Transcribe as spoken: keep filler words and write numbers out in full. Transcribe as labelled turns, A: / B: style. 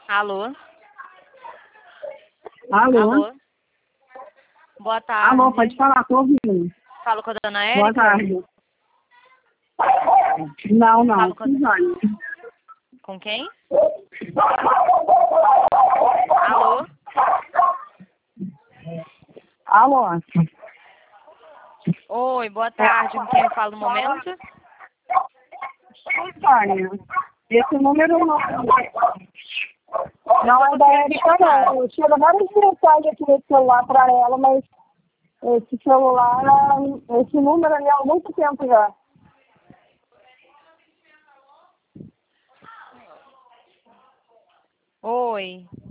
A: Alô?
B: Alô?
A: Alô? Boa tarde.
B: Alô, pode falar, tô ouvindo.
A: Falo com a dona Érica?
B: Boa tarde. Não, não,
A: Falo com a-
B: Suzane.
A: Com quem? Alô?
B: Alô?
A: Oi, boa tarde. Com quem eu falo no momento?
B: Suzane, esse número não, não é da Érica, não. Chega várias mensagens aqui nesse celular para ela, mas esse celular, esse número é há muito tempo já.
A: Oi.